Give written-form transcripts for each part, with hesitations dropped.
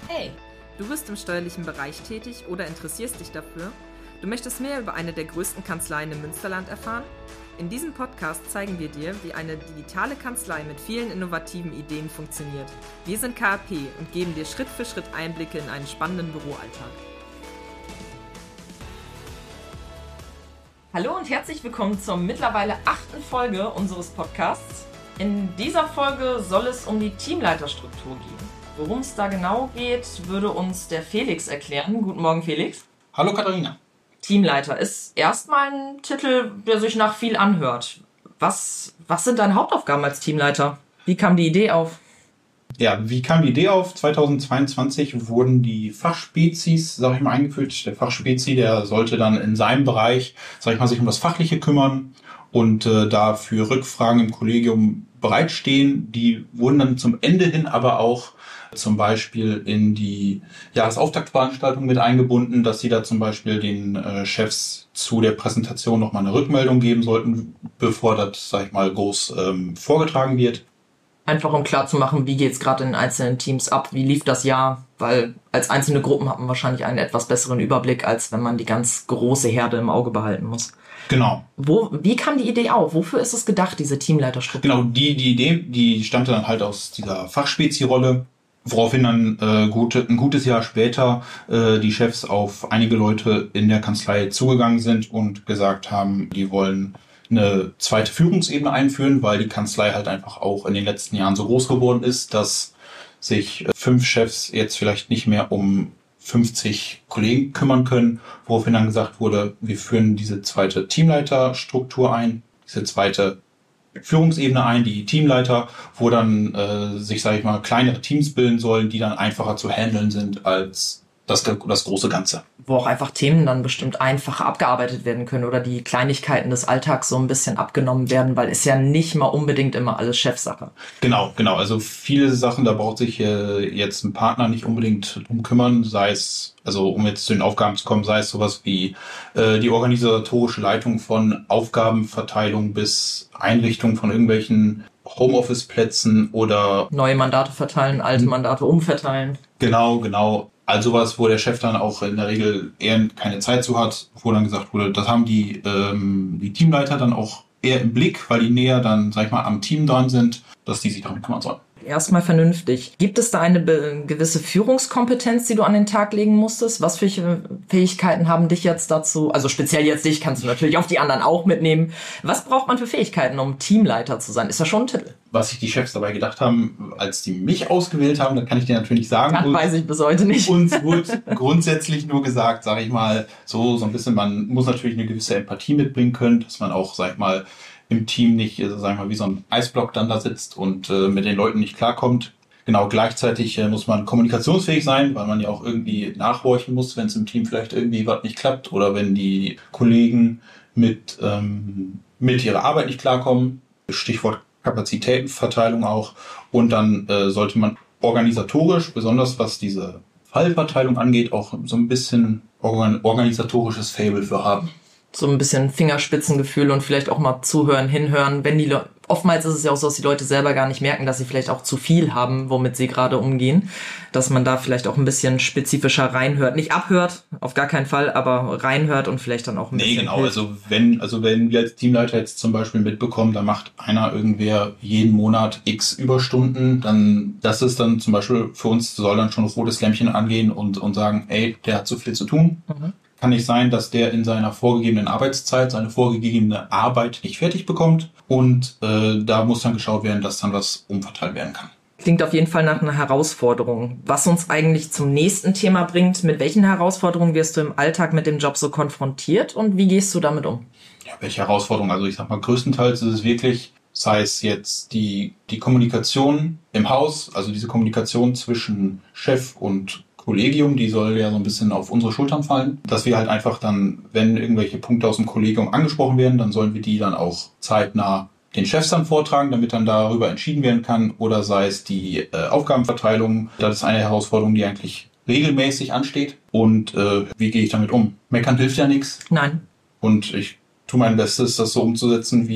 Hey, du bist im steuerlichen Bereich tätig oder interessierst dich dafür? Du möchtest mehr über eine der größten Kanzleien im Münsterland erfahren? In diesem Podcast zeigen wir dir, wie eine digitale Kanzlei mit vielen innovativen Ideen funktioniert. Wir sind KAP und geben dir Schritt für Schritt Einblicke in einen spannenden Büroalltag. Hallo und herzlich willkommen zur mittlerweile 8. Folge unseres Podcasts. In dieser Folge soll es um die Teamleiterstruktur gehen. Worum es da genau geht, würde uns der Felix erklären. Guten Morgen, Felix. Hallo, Katharina. Teamleiter ist erstmal ein Titel, der sich nach viel anhört. Was sind deine Hauptaufgaben als Teamleiter? Wie kam die Idee auf? Ja, wie kam die Idee auf? 2022 wurden die Fachspezies, eingeführt. Der Fachspezi, der sollte dann in seinem Bereich, sich um das Fachliche kümmern und da für Rückfragen im Kollegium bereitstehen. Die wurden dann zum Ende hin aber auch zum Beispiel in die Jahresauftaktveranstaltung mit eingebunden, dass sie da zum Beispiel den Chefs zu der Präsentation nochmal eine Rückmeldung geben sollten, bevor das, groß vorgetragen wird. Einfach um klarzumachen, wie geht's gerade in den einzelnen Teams ab, wie lief das Jahr, weil als einzelne Gruppen hat man wahrscheinlich einen etwas besseren Überblick, als wenn man die ganz große Herde im Auge behalten muss. Genau. Wie kam die Idee auf? Wofür ist es gedacht, diese Teamleiterstruktur? Genau, die Idee, die stammte dann halt aus dieser Fachspezi-Rolle, woraufhin dann ein gutes Jahr später die Chefs auf einige Leute in der Kanzlei zugegangen sind und gesagt haben, die wollen eine zweite Führungsebene einführen, weil die Kanzlei halt einfach auch in den letzten Jahren so groß geworden ist, dass sich 5 Chefs jetzt vielleicht nicht mehr um 50 Kollegen kümmern können, woraufhin dann gesagt wurde, wir führen diese zweite Teamleiterstruktur ein, diese zweite Führungsebene ein, die Teamleiter, wo dann kleinere Teams bilden sollen, die dann einfacher zu handeln sind als das große Ganze. Wo auch einfach Themen dann bestimmt einfacher abgearbeitet werden können oder die Kleinigkeiten des Alltags so ein bisschen abgenommen werden, weil es ja nicht mal unbedingt immer alles Chefsache. Genau. Also viele Sachen, da braucht sich jetzt ein Partner nicht unbedingt drum kümmern, sei es, um jetzt zu den Aufgaben zu kommen, sei es sowas wie die organisatorische Leitung von Aufgabenverteilung bis Einrichtung von irgendwelchen Homeoffice-Plätzen oder neue Mandate verteilen, alte Mandate umverteilen. Genau. Also was, wo der Chef dann auch in der Regel eher keine Zeit zu hat, wo dann gesagt wurde, das haben die Teamleiter dann auch eher im Blick, weil die näher dann, am Team dran sind, dass die sich darum kümmern sollen. Erstmal vernünftig. Gibt es da eine gewisse Führungskompetenz, die du an den Tag legen musstest? Was für Fähigkeiten haben dich jetzt dazu, also speziell jetzt dich, kannst du natürlich auf die anderen auch mitnehmen. Was braucht man für Fähigkeiten, um Teamleiter zu sein? Ist ja schon ein Titel. Was sich die Chefs dabei gedacht haben, als die mich ausgewählt haben, das kann ich dir natürlich nicht sagen. Das weiß ich bis heute nicht. Uns wurde grundsätzlich nur gesagt, so ein bisschen, man muss natürlich eine gewisse Empathie mitbringen können, dass man auch, im Team nicht, wie so ein Eisblock dann da sitzt und mit den Leuten nicht klarkommt. Genau, gleichzeitig muss man kommunikationsfähig sein, weil man ja auch irgendwie nachhorchen muss, wenn es im Team vielleicht irgendwie was nicht klappt oder wenn die Kollegen mit ihrer Arbeit nicht klarkommen. Stichwort Kapazitätenverteilung auch. Und dann sollte man organisatorisch, besonders was diese Fallverteilung angeht, auch so ein bisschen organisatorisches Faible für haben. So ein bisschen Fingerspitzengefühl und vielleicht auch mal zuhören, hinhören. Oftmals ist es ja auch so, dass die Leute selber gar nicht merken, dass sie vielleicht auch zu viel haben, womit sie gerade umgehen. Dass man da vielleicht auch ein bisschen spezifischer reinhört. Nicht abhört, auf gar keinen Fall, aber reinhört und vielleicht dann auch ein bisschen. Nee, genau. Hilft. Wenn wir als Teamleiter jetzt zum Beispiel mitbekommen, da macht irgendwer jeden Monat X Überstunden, dann, das ist dann zum Beispiel für uns, soll dann schon ein rotes Lämpchen angehen und sagen, ey, der hat zu viel zu tun. Mhm. Kann nicht sein, dass der in seiner vorgegebenen Arbeitszeit seine vorgegebene Arbeit nicht fertig bekommt und da muss dann geschaut werden, dass dann was umverteilt werden kann. Klingt auf jeden Fall nach einer Herausforderung. Was uns eigentlich zum nächsten Thema bringt, mit welchen Herausforderungen wirst du im Alltag mit dem Job so konfrontiert und wie gehst du damit um? Ja, welche Herausforderungen? Also größtenteils ist es wirklich, sei es jetzt die Kommunikation im Haus, also diese Kommunikation zwischen Chef und Kollegium, die soll ja so ein bisschen auf unsere Schultern fallen, dass wir halt einfach dann, wenn irgendwelche Punkte aus dem Kollegium angesprochen werden, dann sollen wir die dann auch zeitnah den Chefs dann vortragen, damit dann darüber entschieden werden kann, oder sei es die Aufgabenverteilung, das ist eine Herausforderung, die eigentlich regelmäßig ansteht. Und wie gehe ich damit um? Meckern hilft ja nichts. Nein. Und ich tue mein Bestes, das so umzusetzen, wie es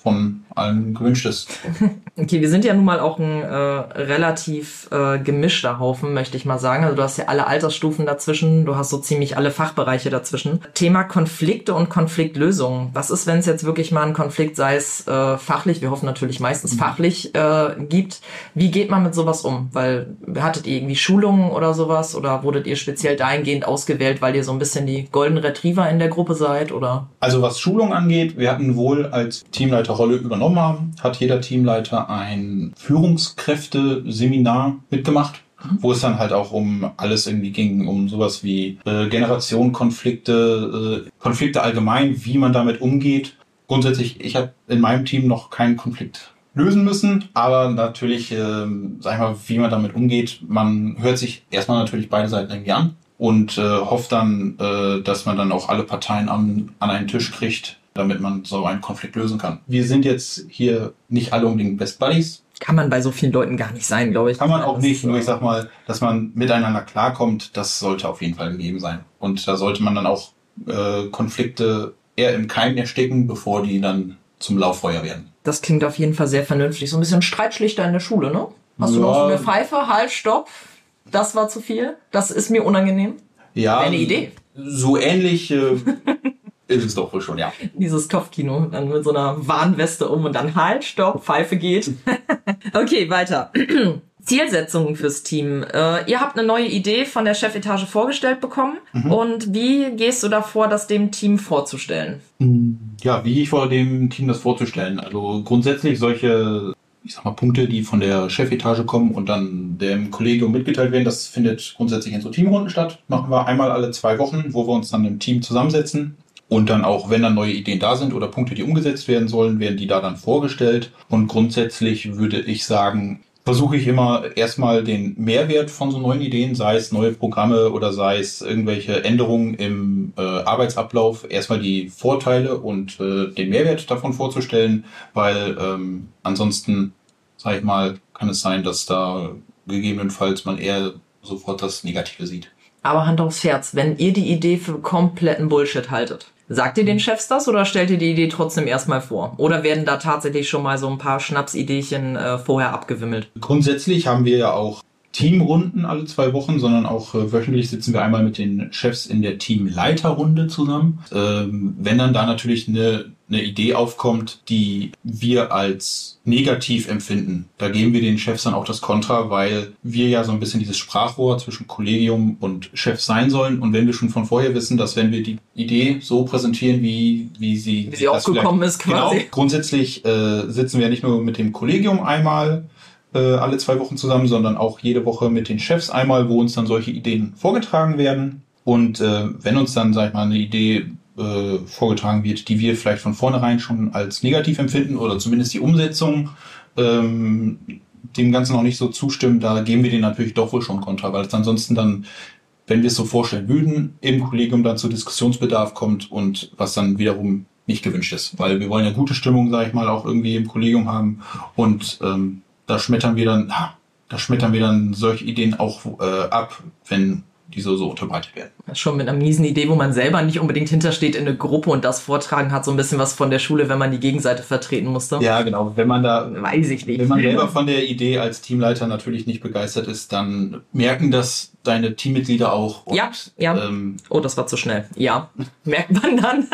von allen gewünscht ist. Okay, wir sind ja nun mal auch ein relativ gemischter Haufen, möchte ich mal sagen. Also du hast ja alle Altersstufen dazwischen, du hast so ziemlich alle Fachbereiche dazwischen. Thema Konflikte und Konfliktlösungen. Was ist, wenn es jetzt wirklich mal einen Konflikt, sei es fachlich, wir hoffen natürlich meistens fachlich, gibt? Wie geht man mit sowas um? Weil hattet ihr irgendwie Schulungen oder sowas? Oder wurdet ihr speziell dahingehend ausgewählt, weil ihr so ein bisschen die Golden Retriever in der Gruppe seid? Oder? Also was Schulung angeht, wir hatten wohl als Teamleiterrolle übernommen haben, hat jeder Teamleiter ein Führungskräfte-Seminar mitgemacht, wo es dann halt auch um alles irgendwie ging, um sowas wie Generationenkonflikte, Konflikte allgemein, wie man damit umgeht. Grundsätzlich, ich habe in meinem Team noch keinen Konflikt lösen müssen, aber natürlich, sag ich mal, wie man damit umgeht, man hört sich erstmal natürlich beide Seiten irgendwie an und hofft dann, dass man dann auch alle Parteien an einen Tisch kriegt, damit man so einen Konflikt lösen kann. Wir sind jetzt hier nicht alle unbedingt Best Buddies. Kann man bei so vielen Leuten gar nicht sein, glaube ich. Kann man auch nicht, nur ich sag mal, dass man miteinander klarkommt, das sollte auf jeden Fall gegeben sein. Und da sollte man dann auch Konflikte eher im Keim ersticken, bevor die dann zum Lauffeuer werden. Das klingt auf jeden Fall sehr vernünftig. So ein bisschen Streitschlichter in der Schule, ne? Hast du noch so eine Pfeife? Halt, stopp. Das war zu viel. Das ist mir unangenehm. Ja. Eine Idee. So ähnlich ist es doch wohl schon, ja. Dieses Kopfkino, dann mit so einer Warnweste um und dann halt, stopp, Pfeife geht. Okay, weiter. Zielsetzungen fürs Team. Ihr habt eine neue Idee von der Chefetage vorgestellt bekommen. Und wie gehst du davor, das dem Team vorzustellen? Ja, wie gehe ich vor, dem Team das vorzustellen? Also grundsätzlich solche, ich sag mal, Punkte, die von der Chefetage kommen und dann dem Kollegium mitgeteilt werden, das findet grundsätzlich in so Teamrunden statt. Machen wir einmal alle 2 Wochen, wo wir uns dann im Team zusammensetzen. Und dann auch, wenn dann neue Ideen da sind oder Punkte, die umgesetzt werden sollen, werden die da dann vorgestellt. Und grundsätzlich würde ich sagen, versuche ich immer erstmal den Mehrwert von so neuen Ideen, sei es neue Programme oder sei es irgendwelche Änderungen im Arbeitsablauf, erstmal die Vorteile und den Mehrwert davon vorzustellen, weil ansonsten, sag ich mal, kann es sein, dass da gegebenenfalls man eher sofort das Negative sieht. Aber Hand aufs Herz, wenn ihr die Idee für kompletten Bullshit haltet, sagt ihr den Chefs das oder stellt ihr die Idee trotzdem erstmal vor? Oder werden da tatsächlich schon mal so ein paar Schnapsideechen vorher abgewimmelt? Grundsätzlich haben wir ja auch Teamrunden alle 2 Wochen, sondern auch wöchentlich sitzen wir einmal mit den Chefs in der Teamleiterrunde zusammen. Wenn dann da natürlich eine Idee aufkommt, die wir als negativ empfinden, da geben wir den Chefs dann auch das Kontra, weil wir ja so ein bisschen dieses Sprachrohr zwischen Kollegium und Chef sein sollen. Und wenn wir schon von vorher wissen, dass wenn wir die Idee so präsentieren, wie sie aufgekommen ist quasi. Genau, grundsätzlich sitzen wir ja nicht nur mit dem Kollegium einmal alle 2 Wochen zusammen, sondern auch jede Woche mit den Chefs einmal, wo uns dann solche Ideen vorgetragen werden. Und wenn uns dann, sag ich mal, eine Idee vorgetragen wird, die wir vielleicht von vornherein schon als negativ empfinden oder zumindest die Umsetzung dem Ganzen noch nicht so zustimmen, da geben wir denen natürlich doch wohl schon Kontra, weil es ansonsten dann, wenn wir es so vorstellen würden, im Kollegium dann zu Diskussionsbedarf kommt und was dann wiederum nicht gewünscht ist. Weil wir wollen ja gute Stimmung, sag ich mal, auch irgendwie im Kollegium haben und da schmettern wir dann solche Ideen auch ab, wenn die so unterbreitet werden. Schon mit einer miesen Idee, wo man selber nicht unbedingt hintersteht in eine Gruppe und das vortragen hat, so ein bisschen was von der Schule, wenn man die Gegenseite vertreten musste. Ja, genau. Wenn man da, weiß ich nicht. Wenn man selber von der Idee als Teamleiter natürlich nicht begeistert ist, dann merken das deine Teammitglieder auch. Und, ja. Oh, das war zu schnell. Ja, merkt man dann.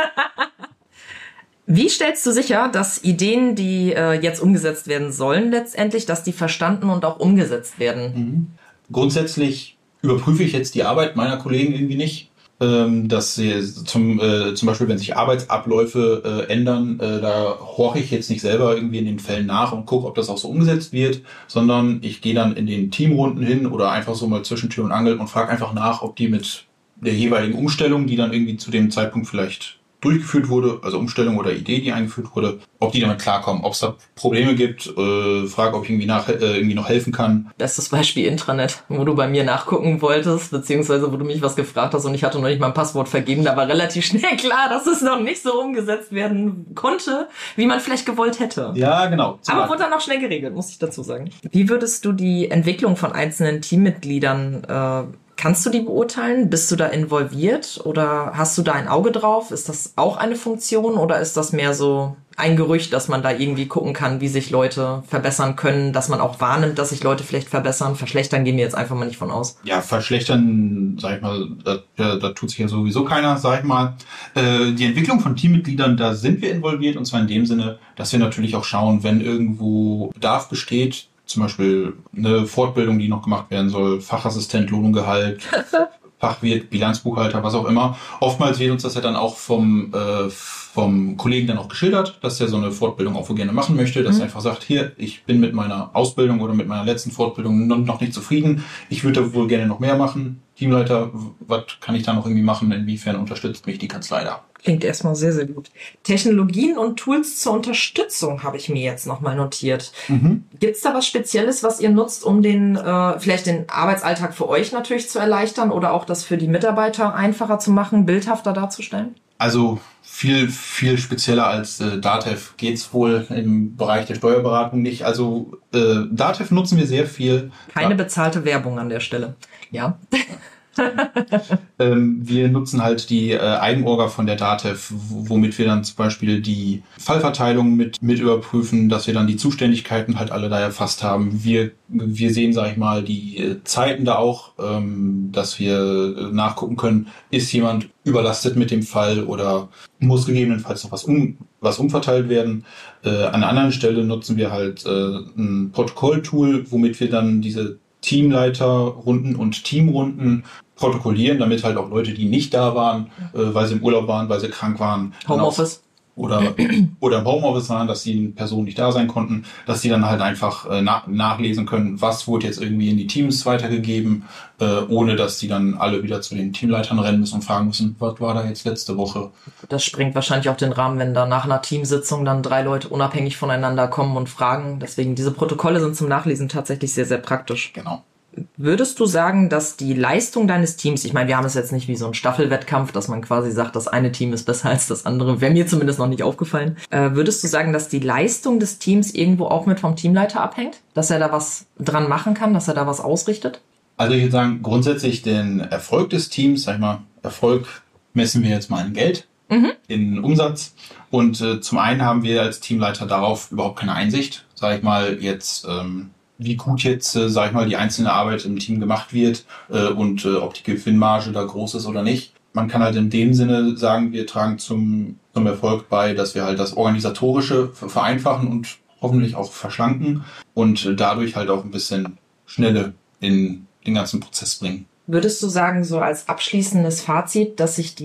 Wie stellst du sicher, dass Ideen, die jetzt umgesetzt werden sollen, letztendlich, dass die verstanden und auch umgesetzt werden? Grundsätzlich überprüfe ich jetzt die Arbeit meiner Kollegen irgendwie nicht. Dass sie zum Beispiel, wenn sich Arbeitsabläufe ändern, da horche ich jetzt nicht selber irgendwie in den Fällen nach und gucke, ob das auch so umgesetzt wird, sondern ich gehe dann in den Teamrunden hin oder einfach so mal zwischen Tür und Angel und frage einfach nach, ob die mit der jeweiligen Umstellung, die dann irgendwie zu dem Zeitpunkt vielleicht durchgeführt wurde, also Umstellung oder Idee, die eingeführt wurde, ob die damit klarkommen, ob es da Probleme gibt, frage, ob ich irgendwie noch helfen kann. Bestes Beispiel Intranet, wo du bei mir nachgucken wolltest, beziehungsweise wo du mich was gefragt hast und ich hatte noch nicht mal ein Passwort vergeben, da war relativ schnell klar, dass es noch nicht so umgesetzt werden konnte, wie man vielleicht gewollt hätte. Ja, genau. Aber wurde dann auch schnell geregelt, muss ich dazu sagen. Wie würdest du die Entwicklung von einzelnen Teammitgliedern Kannst du die beurteilen? Bist du da involviert oder hast du da ein Auge drauf? Ist das auch eine Funktion oder ist das mehr so ein Gerücht, dass man da irgendwie gucken kann, wie sich Leute verbessern können, dass man auch wahrnimmt, dass sich Leute vielleicht verbessern? Verschlechtern gehen wir jetzt einfach mal nicht von aus. Ja, verschlechtern, sag ich mal, da tut sich ja sowieso keiner, sag ich mal. Die Entwicklung von Teammitgliedern, da sind wir involviert und zwar in dem Sinne, dass wir natürlich auch schauen, wenn irgendwo Bedarf besteht, zum Beispiel eine Fortbildung, die noch gemacht werden soll, Fachassistent, Lohn und Gehalt, Fachwirt, Bilanzbuchhalter, was auch immer. Oftmals wird uns das ja dann auch vom Kollegen dann auch geschildert, dass er so eine Fortbildung auch wohl gerne machen möchte, dass er einfach sagt, hier, ich bin mit meiner Ausbildung oder mit meiner letzten Fortbildung noch nicht zufrieden, ich würde da wohl gerne noch mehr machen. Teamleiter, was kann ich da noch irgendwie machen? Inwiefern unterstützt mich die Kanzlei da? Klingt erstmal sehr, sehr gut. Technologien und Tools zur Unterstützung habe ich mir jetzt nochmal notiert. Gibt es da was Spezielles, was ihr nutzt, um vielleicht den Arbeitsalltag für euch natürlich zu erleichtern oder auch das für die Mitarbeiter einfacher zu machen, bildhafter darzustellen? Also viel spezieller als DATEV geht's wohl im Bereich der Steuerberatung nicht. Also DATEV nutzen wir sehr viel. Keine bezahlte Werbung an der Stelle. Ja. Wir nutzen halt die Eigenorga von der DATEV, womit wir dann zum Beispiel die Fallverteilung mit überprüfen, dass wir dann die Zuständigkeiten halt alle da erfasst haben. Wir sehen, sag ich mal, die Zeiten da auch, dass wir nachgucken können, ist jemand überlastet mit dem Fall oder muss gegebenenfalls noch was umverteilt werden. An einer anderen Stelle nutzen wir halt ein Protokolltool, womit wir dann diese Teamleiterrunden und Teamrunden protokollieren, damit halt auch Leute, die nicht da waren, weil sie im Urlaub waren, weil sie krank waren, Homeoffice oder im Homeoffice waren, dass die Personen nicht da sein konnten, dass die dann halt einfach nachlesen können, was wurde jetzt irgendwie in die Teams weitergegeben, ohne dass die dann alle wieder zu den Teamleitern rennen müssen und fragen müssen, was war da jetzt letzte Woche? Das sprengt wahrscheinlich auch den Rahmen, wenn da nach einer Teamsitzung dann 3 Leute unabhängig voneinander kommen und fragen. Deswegen, diese Protokolle sind zum Nachlesen tatsächlich sehr, sehr praktisch. Genau. Würdest du sagen, dass die Leistung deines Teams, ich meine, wir haben es jetzt nicht wie so ein Staffelwettkampf, dass man quasi sagt, das eine Team ist besser als das andere, wäre mir zumindest noch nicht aufgefallen. Würdest du sagen, dass die Leistung des Teams irgendwo auch mit vom Teamleiter abhängt? Dass er da was dran machen kann, dass er da was ausrichtet? Also ich würde sagen, grundsätzlich den Erfolg des Teams, sag ich mal, Erfolg messen wir jetzt mal in Geld, in Umsatz. Und zum einen haben wir als Teamleiter darauf überhaupt keine Einsicht, sag ich mal, jetzt wie gut jetzt, sag ich mal, die einzelne Arbeit im Team gemacht wird und ob die Gewinnmarge da groß ist oder nicht. Man kann halt in dem Sinne sagen, wir tragen zum Erfolg bei, dass wir halt das Organisatorische vereinfachen und hoffentlich auch verschlanken und dadurch halt auch ein bisschen Schnelle in den ganzen Prozess bringen. Würdest du sagen, so als abschließendes Fazit, dass sich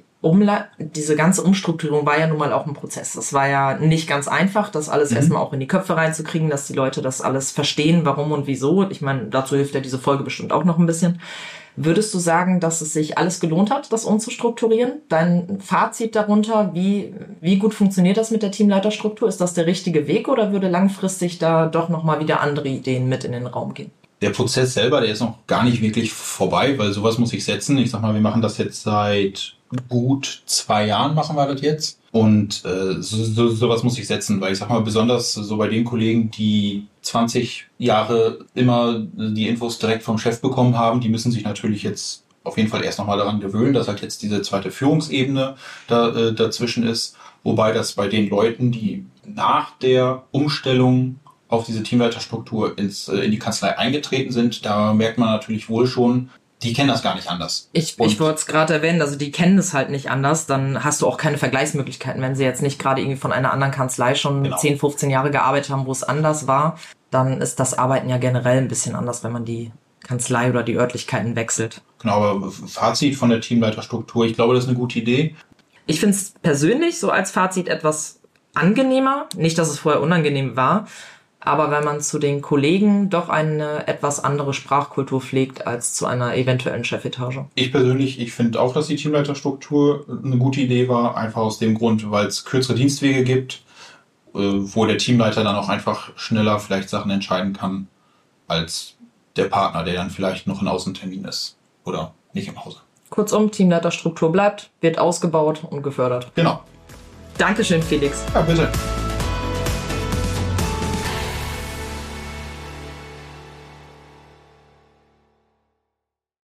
diese ganze Umstrukturierung war ja nun mal auch ein Prozess. Das war ja nicht ganz einfach, das alles erstmal auch in die Köpfe reinzukriegen, dass die Leute das alles verstehen, warum und wieso. Ich meine, dazu hilft ja diese Folge bestimmt auch noch ein bisschen. Würdest du sagen, dass es sich alles gelohnt hat, das umzustrukturieren? Dein Fazit darunter, wie gut funktioniert das mit der Teamleiterstruktur? Ist das der richtige Weg oder würde langfristig da doch nochmal wieder andere Ideen mit in den Raum gehen? Der Prozess selber, der ist noch gar nicht wirklich vorbei, weil sowas muss ich setzen. Ich sag mal, wir machen das jetzt seit gut 2 Jahren machen wir das jetzt. Und sowas muss ich setzen, weil ich sag mal, besonders so bei den Kollegen, die 20 Jahre immer die Infos direkt vom Chef bekommen haben, die müssen sich natürlich jetzt auf jeden Fall erst nochmal daran gewöhnen, dass halt jetzt diese zweite Führungsebene dazwischen ist. Wobei das bei den Leuten, die nach der Umstellung auf diese Teamleiterstruktur in die Kanzlei eingetreten sind, da merkt man natürlich wohl schon, die kennen das gar nicht anders. Ich wollte es gerade erwähnen, also die kennen es halt nicht anders, dann hast du auch keine Vergleichsmöglichkeiten. Wenn sie jetzt nicht gerade irgendwie von einer anderen Kanzlei schon 10, 15 Jahre gearbeitet haben, wo es anders war, dann ist das Arbeiten ja generell ein bisschen anders, wenn man die Kanzlei oder die Örtlichkeiten wechselt. Genau, aber Fazit von der Teamleiterstruktur, ich glaube, das ist eine gute Idee. Ich finde es persönlich so als Fazit etwas angenehmer, nicht, dass es vorher unangenehm war, aber wenn man zu den Kollegen doch eine etwas andere Sprachkultur pflegt als zu einer eventuellen Chefetage. Ich persönlich, ich finde auch, dass die Teamleiterstruktur eine gute Idee war, einfach aus dem Grund, weil es kürzere Dienstwege gibt, wo der Teamleiter dann auch einfach schneller vielleicht Sachen entscheiden kann, als der Partner, der dann vielleicht noch in Außentermin ist oder nicht im Hause. Kurzum, Teamleiterstruktur bleibt, wird ausgebaut und gefördert. Genau. Dankeschön, Felix. Ja, bitte.